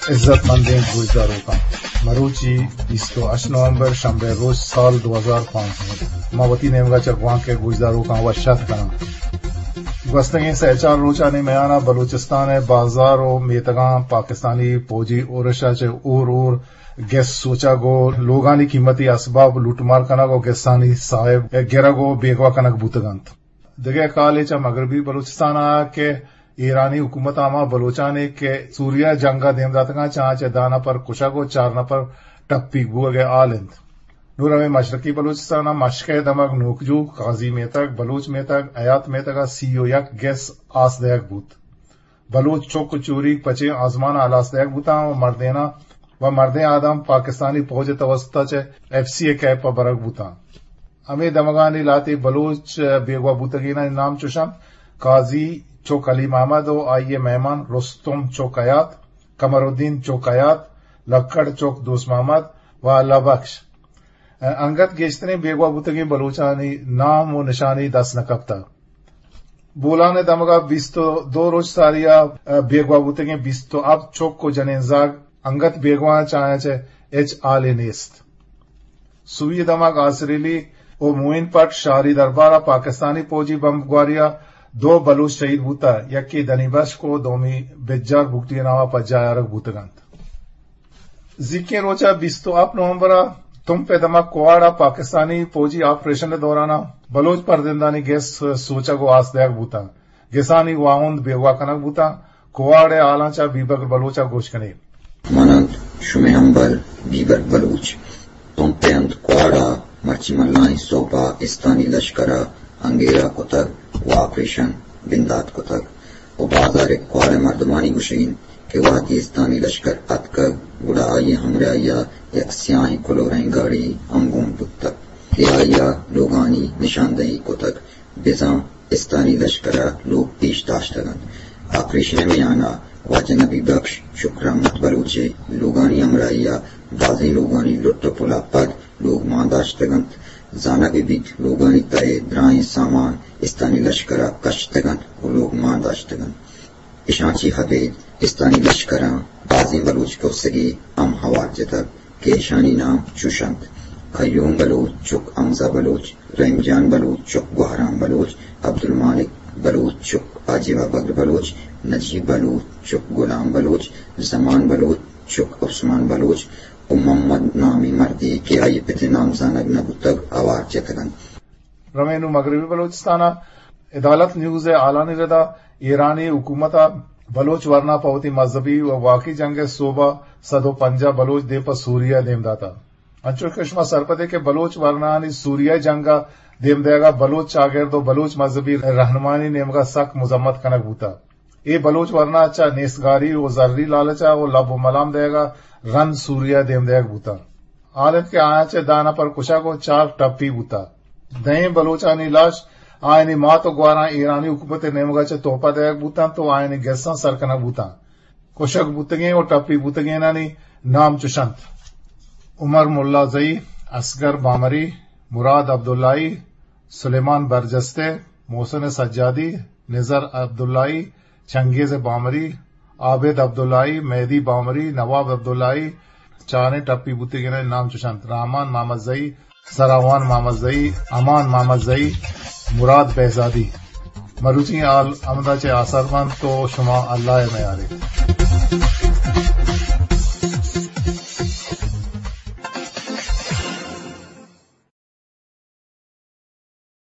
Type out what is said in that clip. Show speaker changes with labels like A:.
A: عزت مندیں گوجداروں کا مروچی 28 نومبر شنبه روز سال 2005 ماوتی نیمگا چکوان کے گوجداروں کا وشت کنا گستگی سے 4 روچانی میانا بلوچستان بازار و میتگاں پاکستانی پوجی اورشا چے اور گیس سوچا گو لوگانی قیمتی اسباب لوٹمار کنا گو گیسانی صاحب گرا گو بیگوا کنک بوتگانت دگے کالے چا مغربی بلوچستان آیا کہ ایرانی حکومت آما بلوچانے کے سوریا جنگا دیم داتگاں چانچے دانا پر کشا گو 4 نفر ٹپی گو گے آلند نور میں مشرقی بلوچستان مشق دمک نوکجو قاضی میں تک بلوچ میں تک ایات میں تک سیو یک گیس آس دیک بوت بلوچ چوک چوری پچے آزمان آلاس دیک بوتا و مردینا و مردیں آدم پاکستانی فوج توسطہ چے FCA کیپ پر برک بوتا ہمیں دمگانی لاتی بلوچ بیگوا بوتگینا نام چوشن قاضی چوک علی محمد و آئیے مہمان رستم چوکیات قمر الدین چوکیات لکڑ چوک دوست محمد و اللہ بخش انگت گیشتنے بیگوا بوتگی بلوچانی نام و نشانی دس نکبتا بولانے دمگا 22 روز ساریا بیگوا بوتگی 20 اب چوک کو جنینزاگ انگت بیگوا چاہے چے ایچ آلے نیست سوئی دماغ آسریلی او موین پٹ شہری دربارہ پاکستانی فوجی بمبگواریا 2 بلوچ شہید بوتا یکی دنی بش کو دومی بجار بکتی ناوا پجایا رک بوتگانت ذکر روچا 28 نومبر تم پہ دماغ کوارا پاکستانی فوجی آپریشن دورانا بلوچ پردندانی گیس سوچا کو آس دیک بوتا گسانی واؤند بیگوا کنک بوتا کوارے آلانچا بیبر بلوچا گوش کنے
B: منند شمیمبر بیبر بلوچ تم پہ اند کوارا مرچی ملائیں صوبہ استانی لشکرہ انگیرا کتک و آپریشن بندات کتک و بازار کوارے مردمانی گشین کہ واقعی استانی لشکر اتکگ گڑا آئی ہمرایا یک سیاہی کلو رہیں گاڑی انگون بتک کہ آیا لوگانی نشاندہی کتک بزاں استانی لشکرہ لوگ پیش داشتگن آپریشن میں آنا واجہ نبی بخش شکرامت بلوچے لوگانی ہمرایا بازی لوگانی لٹ پلا پد لوگ مانداشتگن زانا بھی بیت لوگانی تائے درائیں سامان استانی لشکرہ کشتگن و لوگ مانداشتگن اشانچی حبید استانی لشکراں بازی بلوچ کو سگی ام حوال جتک کہ اشانی نام چوشند قیوم بلوچ چک امزہ بلوچ رحم جان بلوچ چک گوہرام بلوچ عبدالمالک بلوچ چک آجیوہ بگر بلوچ نجیب بلوچ چک غلام بلوچ زمان بلوچ چک عثمان بلوچ و محمد نامی مردی کہ آئی پتہ نام زانگ نبوتگ آوار جتگن
A: رمینو مغربی بلوچستانا عدالت نیوز آلانی ردا ایرانی حکومتا بلوچ ورنا پوتی مذہبی و واقعی جنگ صوبہ 150 بلوچ دے پر سوریا دیم داتا انچو کشمہ سرپدے کے بلوچ ورنانی سوریا جنگا دیم دے گا بلوچ شاگرد و بلوچ مذہبی رہنمانی نیمگا سک مذمت کنک بوتا اے بلوچ ورنا اچھا نیسگاری و ذری لالچا و لب و ملام دے گا رن سوریا دیم دے گا بوتا عالت کے آنچے دانا پر کشا کو 4 ٹپی بوتا دہیں بلوچانی لاش آئینی مات و گوارا ایرانی حکومت نیمگا چے توپا دیک بوتا تو آئینی گیساں سرکنا بوتا کشک بوتگیں و ٹپی بوتگیں نانی نام چشنت عمر ملا زئی اصغر بامری مراد عبداللہی سلیمان برجستے محسن سجادی نظر عبداللہی چنگیز بامری عابد عبداللہی مہدی بامری نواب عبداللہی چانے ٹپی بوتگیں نام چشنت رحمان محمد زئی سراوان محمد زئی امان محمد زئی مراد بہزادی مروچی آل امدہ چے آسرمن تو شما اللہ میں آرے